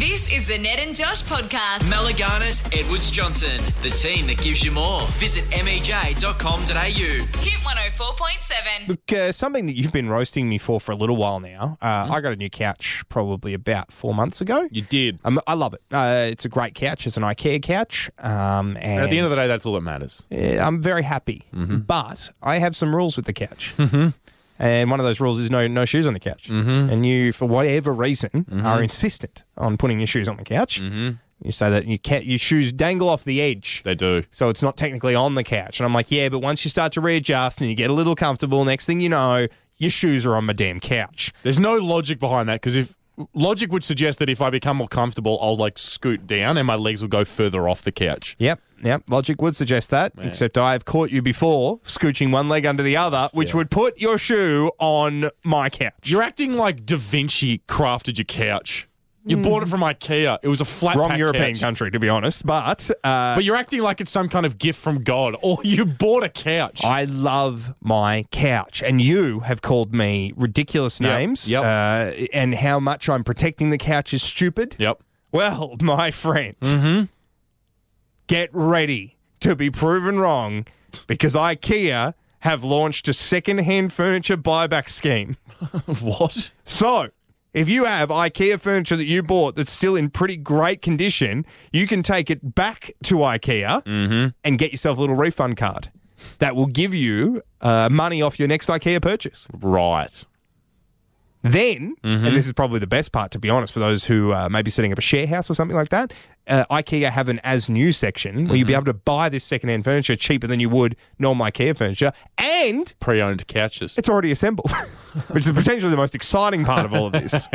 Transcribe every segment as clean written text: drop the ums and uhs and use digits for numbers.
This is the Ned and Josh podcast. Malagana's Edwards Johnson, the team that gives you more. Visit mej.com.au. Hit 104.7. Look, something that you've been roasting me for a little while now. I got a new couch probably about 4 months ago. You did. I love it. It's a great couch. It's an IKEA couch. And At the end of the day, that's all that matters. I'm very happy. But I have some rules with the couch. And one of those rules is no shoes on the couch. And you, for whatever reason, are insistent on putting your shoes on the couch. You say that your shoes dangle off the edge. They do. So it's not technically on the couch. And I'm like, yeah, but once you start to readjust and you get a little comfortable, next thing you know, your shoes are on my damn couch. There's no logic behind that because if logic would suggest that if I become more comfortable, I'll like scoot down and my legs will go further off the couch. Yep. Logic would suggest that, except I've caught you before scooching one leg under the other, which would put your shoe on my couch. You're acting like Da Vinci crafted your couch. You bought it from IKEA. It was a flat Wrong pack European couch. country, to be honest, but But you're acting like it's some kind of gift from God, or you bought a couch. I love my couch, and you have called me ridiculous names, and how much I'm protecting the couch is stupid. Yep. Well, my friend, get ready to be proven wrong because IKEA have launched a second-hand furniture buyback scheme. What? So, if you have IKEA furniture that you bought that's still in pretty great condition, you can take it back to IKEA and get yourself a little refund card that will give you money off your next IKEA purchase. Right. Then, and this is probably the best part, to be honest, for those who may be setting up a share house or something like that, IKEA have an as-new section where you'll be able to buy this second-hand furniture cheaper than you would normal IKEA furniture, and Pre-owned couches. it's already assembled, which is potentially the most exciting part of all of this.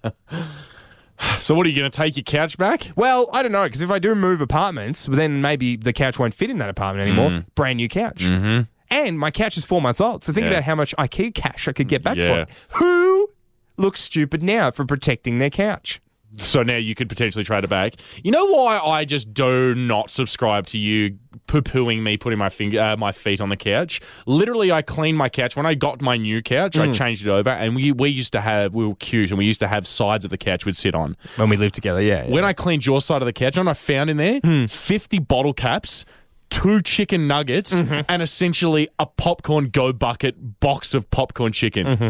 So what, are you going to take your couch back? Well, I don't know, because if I do move apartments, then maybe the couch won't fit in that apartment anymore. Brand new couch. And my couch is 4 months old, so think about how much IKEA cash I could get back for it. Who looks stupid now for protecting their couch? So now you could potentially trade it back. You know why I just do not subscribe to you poo-pooing me putting my feet on the couch? Literally, I cleaned my couch. When I got my new couch, I changed it over, and we were cute, and we used to have sides of the couch we'd sit on. When we lived together, yeah. When I cleaned your side of the couch, and I found in there 50 bottle caps, 2 chicken nuggets, and essentially a popcorn go bucket box of popcorn chicken.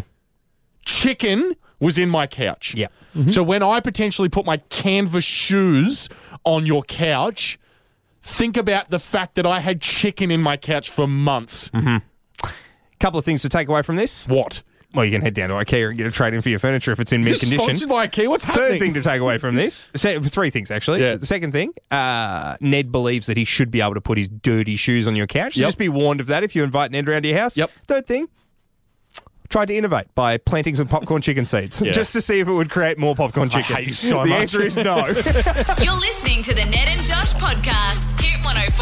Chicken was in my couch. Yeah. So when I potentially put my canvas shoes on your couch, think about the fact that I had chicken in my couch for months. Couple of things to take away from this. What? Well, you can head down to IKEA and get a trade-in for your furniture if it's in mint condition. Sponsored by IKEA? What's happening? Third thing to take away from this. Three things, actually. Yeah. The second thing, Ned believes that he should be able to put his dirty shoes on your couch. So Yep. just be warned of that if you invite Ned around to your house. Yep. Third thing, tried to innovate by planting some popcorn chicken seeds just to see if it would create more popcorn chicken. I hate you so the much. answer is no. You're listening to the Ned and Josh podcast. Hit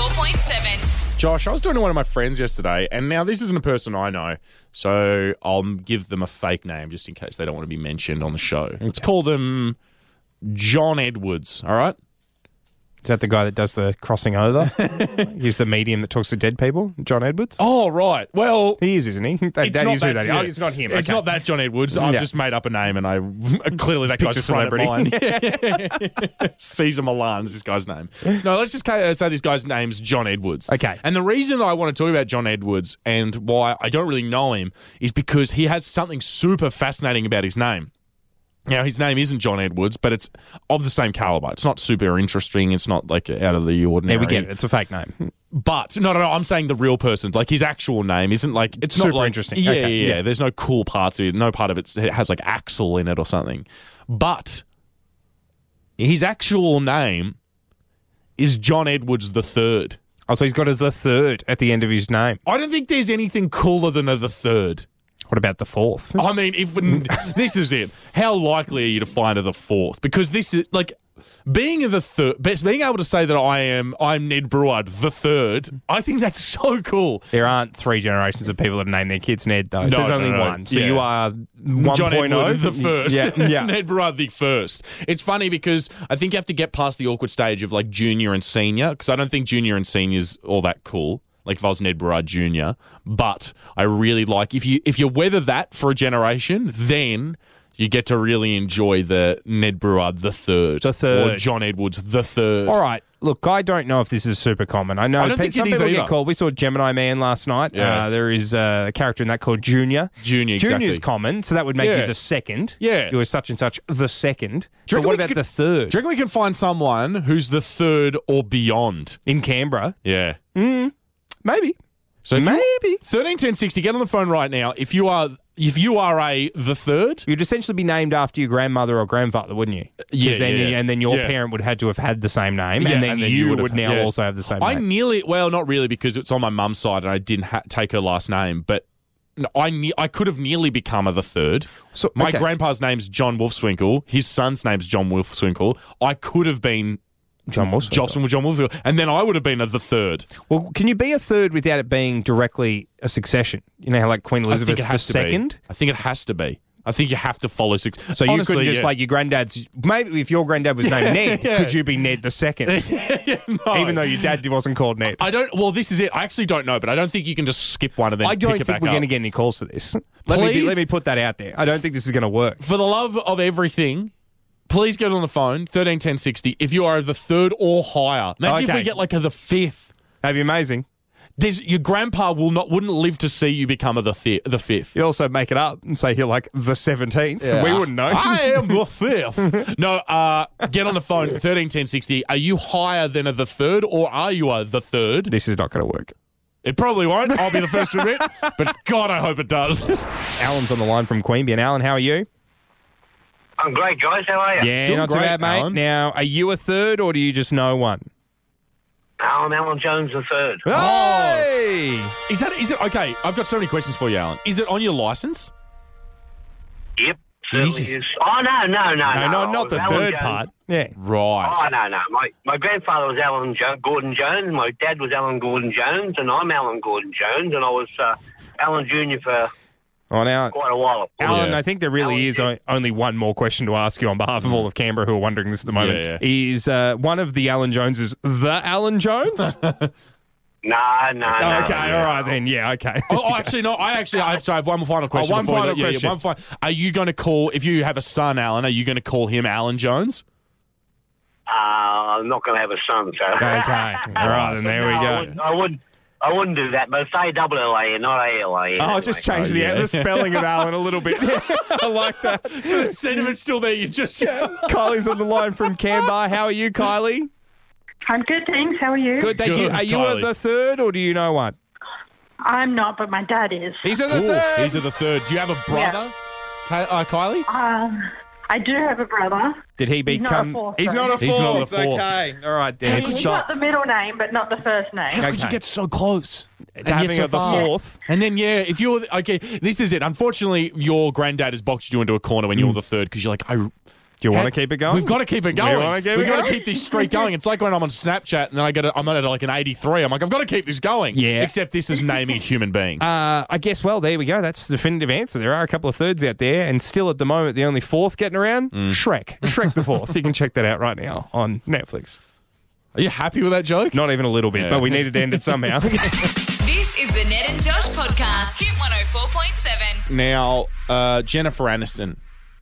104.7. Josh, I was talking to one of my friends yesterday, and now this isn't a person I know, so I'll give them a fake name just in case they don't want to be mentioned on the show. Let's call them John Edwards, all right? Is that the guy that does the crossing over? He's the medium that talks to dead people, John Edwards? Oh, right. Well, He is, isn't he? That it's is not who that, that is. yeah. Oh, it's not him. It's Okay. not that John Edwards. I've just made up a name, and I clearly that Picked guy's a front of celebrity. mind. Caesar Milan is this guy's name. No, let's just say this guy's name's John Edwards. Okay. And the reason that I want to talk about John Edwards and why I don't really know him is because he has something super fascinating about his name. Now, his name isn't John Edwards, but it's of the same caliber. It's not super interesting. It's not like out of the ordinary. Yeah, we get it. It's a fake name. But no, I'm saying the real person. Like his actual name isn't like it's Super not like, interesting. Yeah, Okay, yeah. yeah. There's no cool parts of it. No part of it has like Axel in it or something. But his actual name is John Edwards III. Oh, so he's got a the third at the end of his name. I don't think there's anything cooler than a the third. What about the fourth? I mean, if this is it, how likely are you to find a the fourth? Because this is like being a the third, being able to say that I'm Ned Brewer the third. I think that's so cool. There aren't 3 generations of people that name their kids Ned, though. No, There's no, only no. one. So Yeah. you are 1.0. John Edward the first. Yeah. Ned Brewer the first. It's funny because I think you have to get past the awkward stage of like junior and senior, because I don't think junior and senior is all that cool. Like if I was Ned Brewer Jr., but I really like if you weather that for a generation, then you get to really enjoy the Ned Brewer the third. The third. Or John Edwards the third. All right. Look, I don't know if this is super common. I know I don't think some it is people either. get called. We saw Gemini Man last night. Yeah. There is a character in that called Junior. Junior, exactly. Junior's common, so that would make Yeah. you the second. Yeah. You were such and such the second. Do you But what reckon we about could- the third? Do you reckon we can find someone who's the third or beyond? In Canberra? Yeah. Maybe. So if you- Maybe. 131060, get on the phone right now. If you are the third, You'd essentially be named after your grandmother or grandfather, wouldn't you? 'Cause Yeah, then yeah, you- yeah. And then your Yeah. parent would have to have had the same name, Yeah, and then you would would have- now yeah. also have the same I name. nearly, well, not really because it's on my mum's side and I didn't take her last name, but I could have nearly become the third. So, My okay. grandpa's name's John Wolfswinkle. His son's name's John Wolfswinkle. I could have been John Wilson. John Wolfswinkle, and then I would have been the third. Well, can you be a third without it being directly a succession? You know how like Queen Elizabeth I think it has the to be. second? I think it has to be. I think you have to follow six. So you Honestly, couldn't just yeah. like your granddad's. Maybe if your granddad was named Ned, could you be Ned the second? No. Even though your dad wasn't called Ned. I don't. Well, this is it. I actually don't know, but I don't think you can just skip one and then I don't pick it think back we're up. going to get any calls for this. Please? Let me put that out there. I don't think this is going to work. For the love of everything, please get on the phone 131060 if you are the third or higher. Imagine if Okay. we get like the fifth. That'd be amazing. Your grandpa wouldn't live to see you become the fifth. You'd also make it up and say you're like the 17th. We wouldn't know. I am the fifth. No, get on the phone 131060. Are you higher than the third or are you the third? This is not going to work. It probably won't. I'll be the first to admit. But God, I hope it does. Alan's on the line from Queanbeyan. Alan, how are you? I'm great, guys. How are you? Yeah, Doing not too great, bad, mate. Alan. Now, are you a third or do you just know one? I'm Alan Jones the third. Hey! Is it okay? I've got so many questions for you, Alan. Is it on your license? Yep, certainly Yes. is. Oh, no. No, not the Alan third Jones. part. Yeah. Right. Oh, no. My grandfather was Alan Gordon Jones. My dad was Alan Gordon Jones, and I'm Alan Gordon Jones, and I was Alan Jr. for Oh, now, quite a while. Alan, Yeah. I think there really Alan is did. only one more question to ask you on behalf of all of Canberra who are wondering this at the moment. Yeah, Is one of the Alan Joneses the Alan Jones? No. Okay, all right then. Yeah, okay. Oh, actually, no. I have one final question. one before we final let- yeah, question. one final. Are you going to call, if you have a son, Alan, are you going to call him Alan Jones? I'm not going to have a son, so. Okay. All right, then there we go. I wouldn't do that, but say double L-A-N, not A-L-A-N. Oh, just change yeah. the spelling of Alan a little bit. I like that. So the sentiment's still there. You just. Kylie's on the line from Canberra. How are you, Kylie? I'm good, thanks. How are you? Good, thank you. Good, Are you Kylie. the third or do you know one? I'm not, but my dad is. He's the Ooh, third. these are the third. Do you have a brother, Kylie? I do have a brother. Did he He's become? not a fourth, He's though. not a He's not a fourth. fourth. Okay. All right then. It's He's stopped. got the middle name, but not the first name. How could Okay. you get so close? To having so the far? fourth. And then, yeah, if you're okay, this is it. Unfortunately, your granddad has boxed you into a corner when you're the third because you're like, Do you want to keep it going? We've got to keep it going. wanna keep it We've got to going? keep this streak going. It's like when I'm on Snapchat and then I'm at like an 83. I'm like, I've got to keep this going. Yeah. Except this is naming a human being. I guess, well, there we go. That's the definitive answer. There are a couple of thirds out there, and still at the moment, the only fourth getting around, Shrek. Shrek the fourth. You can check that out right now on Netflix. Are you happy with that joke? Not even a little bit, Yeah. but we needed to end it somehow. This is the Ned and Josh podcast. Hit 104.7. Now, Jennifer Aniston,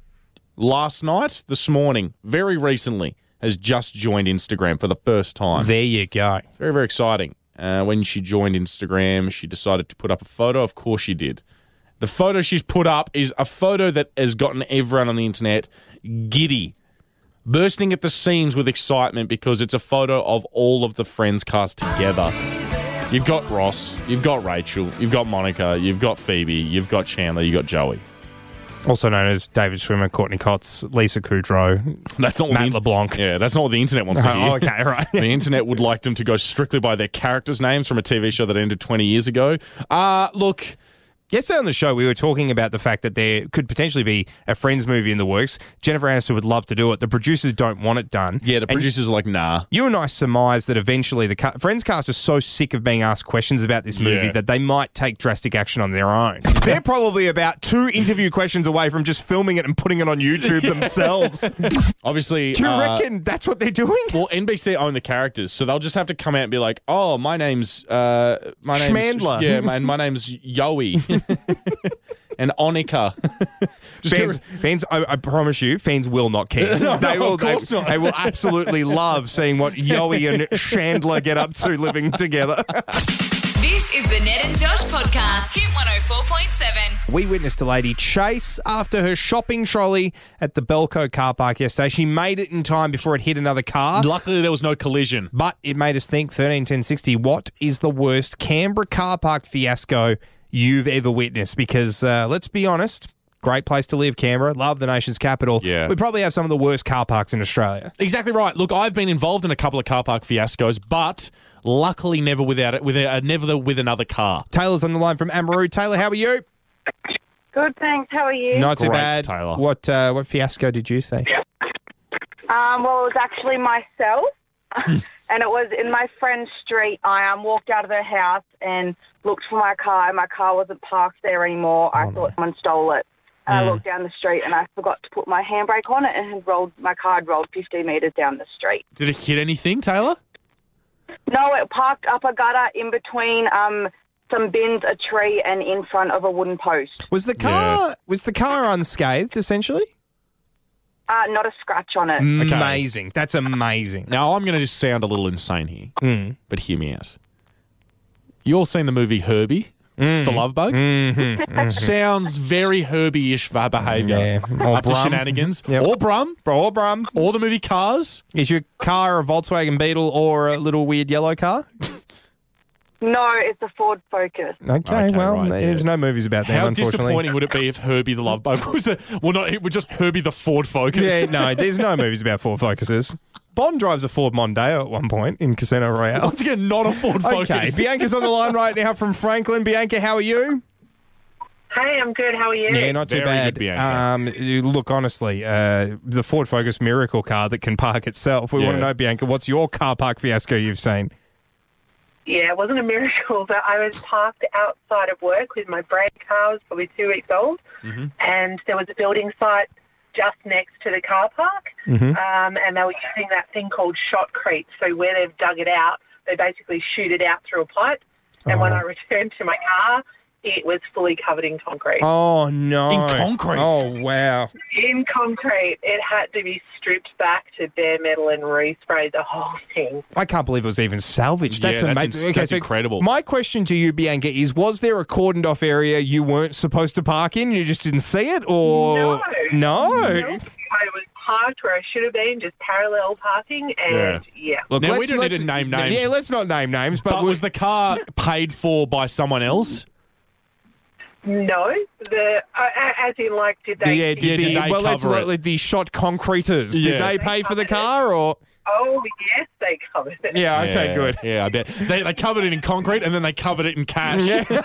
last night, this morning, very recently, has just joined Instagram for the first time. There you go. Very, very exciting. When she joined Instagram, she decided to put up a photo. Of course she did. The photo she's put up is a photo that has gotten everyone on the internet giddy, bursting at the seams with excitement because it's a photo of all of the Friends cast together. You've got Ross, you've got Rachel, you've got Monica, you've got Phoebe, you've got Chandler, you've got Joey. Also known as David Schwimmer, Courtney Cox, Lisa Kudrow. That's not what Matt the LeBlanc. Yeah, that's not what the internet wants to hear. Oh, okay, right. The internet would like them to go strictly by their characters' names from a TV show that ended 20 years ago. Look, Yesterday on the show, we were talking about the fact that there could potentially be a Friends movie in the works. Jennifer Aniston would love to do it. The producers don't want it done. yeah, the And producers are like, nah. you and I surmise that eventually the Friends cast are so sick of being asked questions about this movie Yeah. that they might take drastic action on their own. They're probably about 2 interview questions away from just filming it and putting it on YouTube themselves. Obviously, Do you reckon that's what they're doing? well, NBC own the characters, so they'll just have to come out and be like, "Oh, my name's Schmandler. yeah, my name's Yoey." and Onika. Fans, I promise you, fans will not care. Of course not. They will absolutely love seeing what Yowie and Chandler get up to living together. This is the Ned and Josh podcast. Hit 104.7. We witnessed a lady chase after her shopping trolley at the Belco car park yesterday. She made it in time before it hit another car. Luckily, there was no collision. But it made us think, 131060, what is the worst Canberra car park fiasco you've ever witnessed? Because let's be honest, great place to live, Canberra. Love the nation's capital. Yeah. We probably have some of the worst car parks in Australia. Exactly right. Look, I've been involved in a couple of car park fiascos, but luckily never with another car. Taylor's on the line from Amaroo. Taylor, how are you? Good, thanks. How are you? Not too Great, bad. Taylor. What fiasco did you see? Well, it was actually myself, and it was in my friend's street. I walked out of her house and looked for my car. My car wasn't parked there anymore. I thought someone stole it. And I looked down the street and I forgot to put my handbrake on it, and my car had rolled 15 metres down the street. Did it hit anything, Taylor? No, it parked up a gutter in between some bins, a tree, and in front of a wooden post. Was the car unscathed, essentially? Not a scratch on it. Amazing. That's amazing. Now, I'm going to just sound a little insane here, but hear me out. You all seen the movie Herbie, the Love Bug? Sounds very Herbie-ish behaviour. Yeah. Or Up to Brum. shenanigans. Yep. Or Brum. Or Brum. Or the movie Cars. Is your car a Volkswagen Beetle or a little weird yellow car? No, it's a Ford Focus. Okay, well, right, there's no movies about that, How unfortunately. disappointing would it be if Herbie the Love Bug was it was just Herbie the Ford Focus? Yeah, no, there's no movies about Ford Focuses. Bond drives a Ford Mondeo at one point in Casino Royale. Once again, not a Ford Focus. Okay, Bianca's on the line right now from Franklin. Bianca, how are you? Hey, I'm good. How are you? Yeah, not too Very bad. good, Bianca. Look, honestly, the Ford Focus miracle car that can park itself. We Yeah. want to know, Bianca, what's your car park fiasco you've seen? Yeah, it wasn't a miracle, but I was parked outside of work with my brand car. I was probably 2 weeks old, and there was a building site just next to the car park, and they were using that thing called shotcrete. So where they've dug it out, they basically shoot it out through a pipe, and when I returned to my car, it was fully covered in concrete. Oh, no. In concrete? Oh, wow. In concrete, it had to be stripped back to bare metal and resprayed the whole thing. I can't believe it was even salvaged. That's Yeah, amazing. that's incredible. My question to you, Bianca, is was there a cordoned off area you weren't supposed to park in? You just didn't see it? Or No. No? I was parked where I should have been, just parallel parking, and yeah. Look, Now, we don't need to name names. Yeah, let's not name names. But, But was the car paid for by someone else? No, as in, like, did they? did they cover it? The shot concreters. Did Yeah. they pay for the car or? Oh, yes, they covered it. Yeah, okay, good. Yeah, I bet. They covered it in concrete and then they covered it in cash.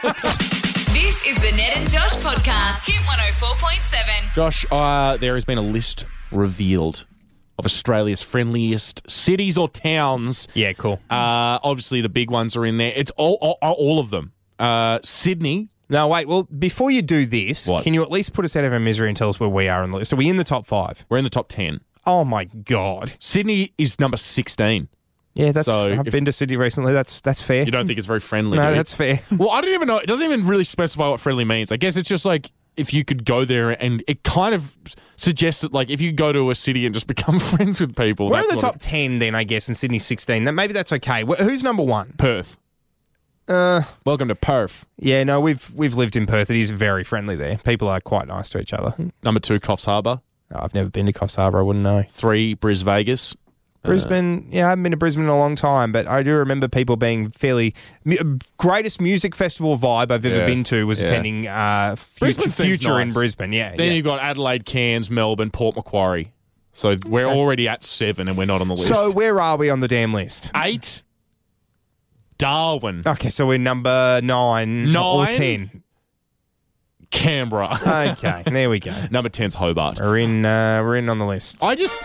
This is the Ned and Josh podcast. Hit 104.7. Josh, there has been a list revealed of Australia's friendliest cities or towns. Yeah, cool. Obviously, the big ones are in there. It's all of them. Sydney. No, wait. Well, before you do this, What? can you at least put us out of our misery and tell us where we are on the list? Are we in the top 5? We're in the top 10. Oh, my God. Sydney is number 16. Yeah, that's. So I've if- been to Sydney recently. That's fair. You don't think it's very friendly? No, do you? that's fair. Well, I don't even know. It doesn't even really specify what friendly means. I guess it's just like if you could go there and it kind of suggests that like if you go to a city and just become friends with people. We're in that's the what top 10 then, I guess, and Sydney's 16. Maybe that's okay. Who's number 1? Perth. Welcome to Perth. Yeah, no, we've lived in Perth. It is very friendly there. People are quite nice to each other. Number 2, Coffs Harbour. Oh, I've never been to Coffs Harbour. I wouldn't know. 3, Bris Vegas. Brisbane, I haven't been to Brisbane in a long time, but I do remember people being fairly... greatest music festival vibe I've ever Yeah, been to was yeah. attending Brisbane seems Future in nice. Brisbane. Yeah, Then yeah. you've got Adelaide, Cairns, Melbourne, Port Macquarie. So we're already at 7 and we're not on the list. So where are we on the damn list? 8, Darwin. Okay, so we're number 9 or 10. Canberra. Okay, there we go. Number 10's Hobart. We're in on the list. I just...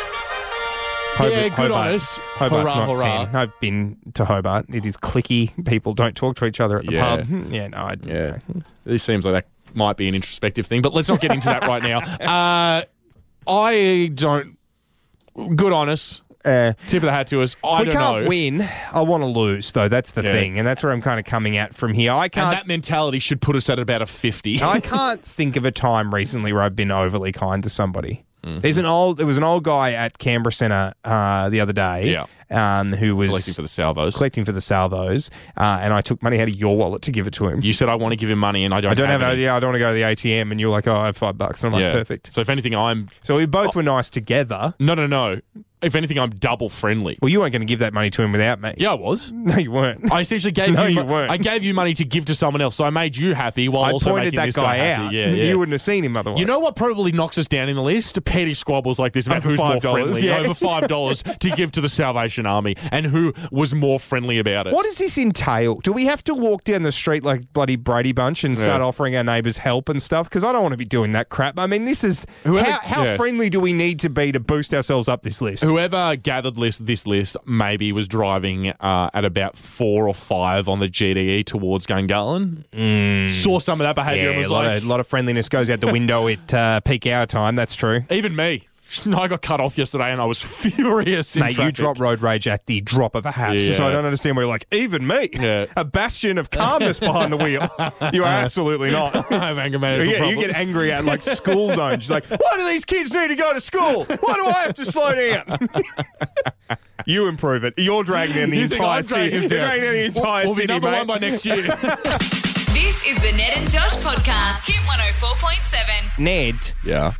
Yeah, good on us. Hobart's Hurrah, not hurrah. 10. I've been to Hobart. It is cliquey. People don't talk to each other at the Yeah. pub. Yeah, no, Yeah. This seems like that might be an introspective thing, but let's not get into that right now. I don't... Good on us. Tip of the hat to us. I we don't can't know. win. I want to lose, though. That's the thing, and that's where I'm kind of coming at from here. I And can't. that mentality should put us at about a 50. I can't think of a time recently where I've been overly kind to somebody. Mm-hmm. There was an old guy at Canberra Centre the other day, who was Collecting for the salvos. collecting for the salvos, and I took money out of your wallet to give it to him. You said I want to give him money and I don't I don't have any. I don't want to go to the ATM, and you were like, "Oh, I have $5," and I'm like, "Perfect." So if anything, I'm... So we both were nice together. No. If anything, I'm double friendly. Well, you weren't going to give that money to him without me. Yeah, I was. No, you weren't. I essentially gave No, you... you weren't. I gave you money to give to someone else, so I made you happy while I also pointed making that this guy happy. out. Yeah. You wouldn't have seen him otherwise. You know what probably knocks us down in the list? Petty squabbles like this about Over who's more $5, friendly. yeah. Over $5 to give to the Salvation Army and who was more friendly about it. What does this entail? Do we have to walk down the street like bloody Brady Bunch and start offering our neighbours help and stuff? Because I don't want to be doing that crap. I mean, this is... How friendly do we need to be to boost ourselves up this list? Whoever gathered this list maybe was driving at about 4 or 5 on the GDE towards Gungahlin. Saw some of that behaviour and was a lot of friendliness goes out the window at peak hour time. That's true. even me. I got cut off yesterday and I was furious in Mate, you traffic. drop road rage at the drop of a hat. Yeah. So I don't understand why you're like, even me, a bastion of calmness behind the wheel. You are absolutely not. I have anger management You problems. get angry at like school zones. You're like, why do these kids need to go to school? Why do I have to slow down? You improve it. You're dragging down the You think entire I'm dragging city. us You're down? dragging down the entire We'll be city, number mate. one by next year. This is the Ned and Josh podcast. Hit 104.7. Ned, Yeah.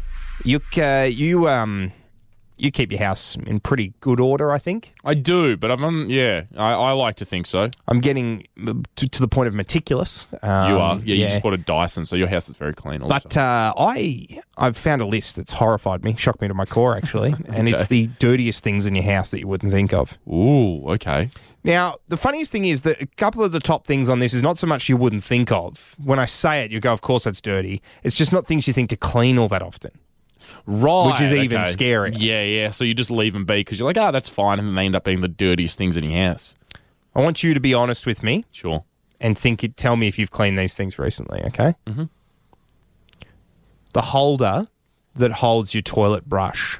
you keep your house in pretty good order, I think. I do, but I like to think so. I'm getting to the point of meticulous. You are. Yeah, you just bought a Dyson, so your house is very clean all the But time. I've found a list that's horrified me, shocked me to my core, actually. And it's the dirtiest things in your house that you wouldn't think of. Ooh, okay. Now, the funniest thing is that a couple of the top things on this is not so much you wouldn't think of. When I say it, you go, of course that's dirty. It's just not things you think to clean all that often. Right. Which is even okay. scarier. Yeah. So you just leave them be because you're like, that's fine. And then they end up being the dirtiest things in your house. I want you to be honest with me Sure. and tell me if you've cleaned these things recently, okay? Mm-hmm. The holder that holds your toilet brush.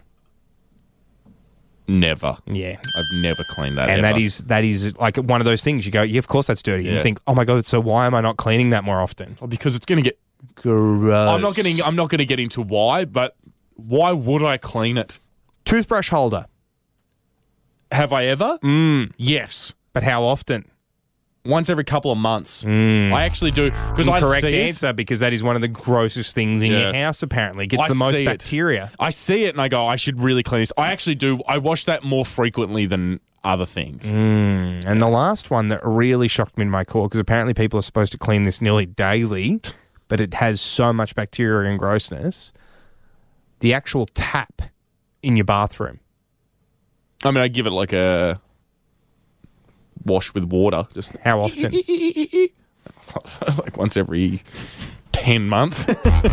Never. Yeah. I've never cleaned that And ever. that is like one of those things you go, yeah, of course that's dirty. And you Yeah. think, oh my God, so why am I not cleaning that more often? Oh, because it's going to get... Gross. I'm not going to get into why, but why would I clean it? Toothbrush holder. Have I ever? Yes. But how often? Once every couple of months. I actually do. Because I Correct see answer, because that is one of the grossest things in Yeah. your house, apparently. It gets I the most see it. bacteria. I see it and I go, I should really clean this. I actually do. I wash that more frequently than other things. And the last one that really shocked me in my core, because apparently people are supposed to clean this nearly daily, but it has so much bacteria and grossness, the actual tap in your bathroom. I mean, I give it like a wash with water. Just How often? like once every 10 months.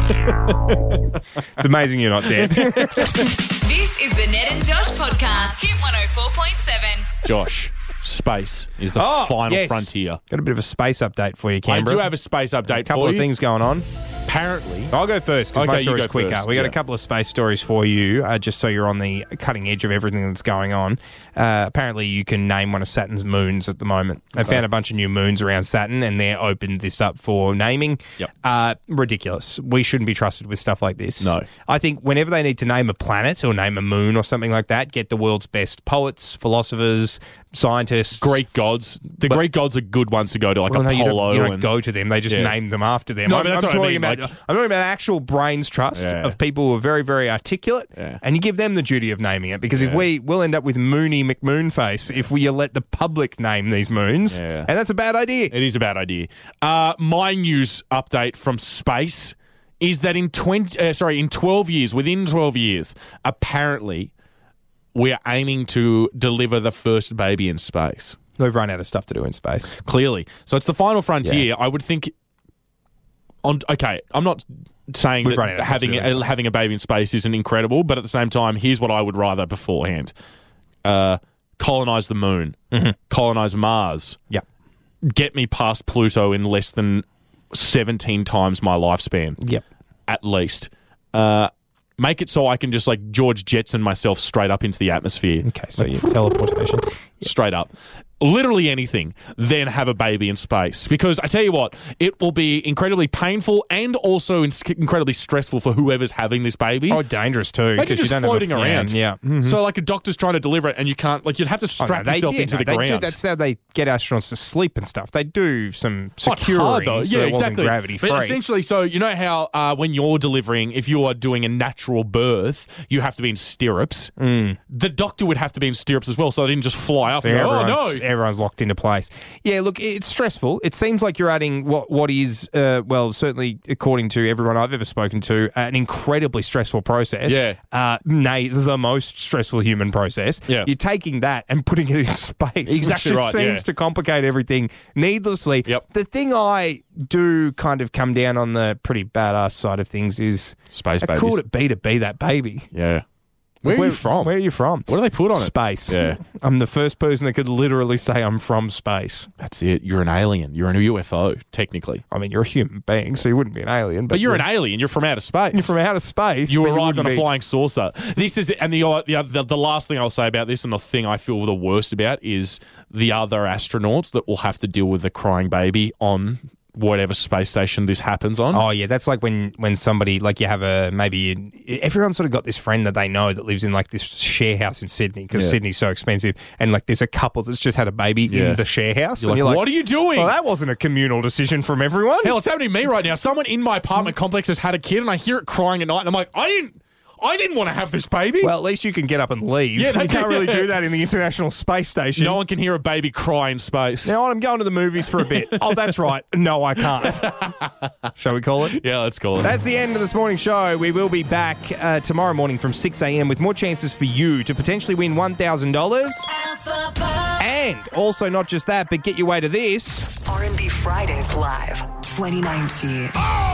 It's amazing you're not dead. This is the Ned and Josh podcast. Hit 104.7. Josh, space is the Oh, final yes. frontier. Got a bit of a space update for you, I Canberra. do have a space update a couple for of you. things going on. Apparently, I'll go first because Okay, my you story's go quicker. first, We got yeah. a couple of space stories for you, just so you're on the cutting edge of everything that's going on. Apparently, you can name one of Saturn's moons at the moment. They found a bunch of new moons around Saturn, and they're opened this up for naming. Yep. Ridiculous. We shouldn't be trusted with stuff like this. No. I think whenever they need to name a planet or name a moon or something like that, get the world's best poets, philosophers, scientists. Greek gods. The Greek gods are good ones to go to, like Well, no, Apollo. you don't and go to them. They just Yeah. name them after them. No, I'm, but that's I'm what I talking mean, about. like- I'm talking about actual brains trust Yeah. of people who are very, very articulate, Yeah. and you give them the duty of naming it. Because if we'll end up with Mooney McMoonface if we let the public name these moons, Yeah. and that's a bad idea. It is a bad idea. My news update from space is that in 12 years, within 12 years, apparently we are aiming to deliver the first baby in space. We've run out of stuff to do in space. Clearly. So it's the final frontier. Yeah. I would think I'm not saying We've run out that of stuff to do in space. having a baby in space isn't incredible, but at the same time, here's what I would rather beforehand. Colonize the moon. Colonize Mars. Yeah. Get me past Pluto in less than 17 times my lifespan. Yep. At least. Make it so I can just like George Jetson myself straight up into the atmosphere. Okay, so you teleportation. Straight up. Literally anything, then have a baby in space. Because I tell you what, it will be incredibly painful and also incredibly stressful for whoever's having this baby. Oh, dangerous too. Imagine because you just don't floating have a fan. around. Yeah. Mm-hmm. So like a doctor's trying to deliver it and you can't, like you'd have to strap yourself into the ground. That's how they get astronauts to sleep and stuff. They do some Oh, it's securing hard though. so Yeah, it wasn't exactly. gravity free. But essentially, so you know how when you're delivering, if you are doing a natural birth, you have to be in stirrups. The doctor would have to be in stirrups as well, so they didn't just fly off and go, oh no. Everyone's locked into place. Yeah, look, it's stressful. It seems like you're adding what is, well, certainly according to everyone I've ever spoken to, an incredibly stressful process. Yeah. Nay, the most stressful human process. Yeah. You're taking that and putting it in space. Exactly which right, just seems to complicate everything needlessly. Yep. The thing I do kind of come down on the pretty badass side of things is Space how babies. cool would it be that baby? Yeah. Where are you from? Where are you from? What do they put on it? Space. Yeah. I'm the first person that could literally say I'm from space. That's it. You're an alien. You're a UFO, technically. I mean, you're a human being, so you wouldn't be an alien. But you're an alien. You're from outer space. You're from outer space. You but arrived on wouldn't a be- flying saucer. This is, and the last thing I'll say about this, and the thing I feel the worst about, is the other astronauts that will have to deal with the crying baby on whatever space station this happens on. Oh, yeah, that's like when somebody, like you have everyone's sort of got this friend that they know that lives in like this share house in Sydney because Sydney's so expensive, and like there's a couple that's just had a baby in the share house. You're like, what are you doing? Well, that wasn't a communal decision from everyone. Hell, it's happening to me right now. Someone in my apartment complex has had a kid, and I hear it crying at night, and I'm like, I didn't want to have this baby. Well, at least you can get up and leave. Yeah, you can't really do that in the International Space Station. No one can hear a baby cry in space. Now I'm going to the movies for a bit. Oh, that's right. No, I can't. Shall we call it? Yeah, let's call it. That's the end of this morning's show. We will be back tomorrow morning from 6 a.m. with more chances for you to potentially win $1,000. And also not just that, but get your way to this. R&B Fridays Live 2019.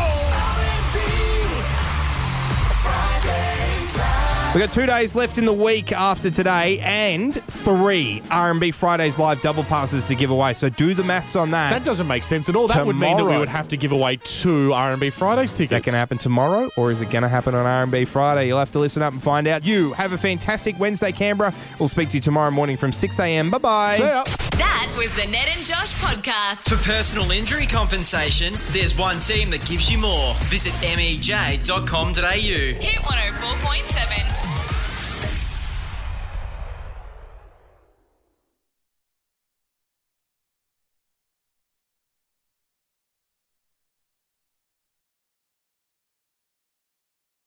We've got 2 days left in the week after today and 3 R&B Fridays Live double passes to give away. So do the maths on that. That doesn't make sense at all. That would mean that we Tomorrow. would have to give away 2 R&B Fridays tickets. Is that going to happen tomorrow or is it going to happen on R&B Friday? You'll have to listen up and find out. You have a fantastic Wednesday, Canberra. We'll speak to you tomorrow morning from 6 a.m. Bye-bye. See ya. That was the Ned and Josh podcast. For personal injury compensation, there's one team that gives you more. Visit mej.com.au. Hit 104.7.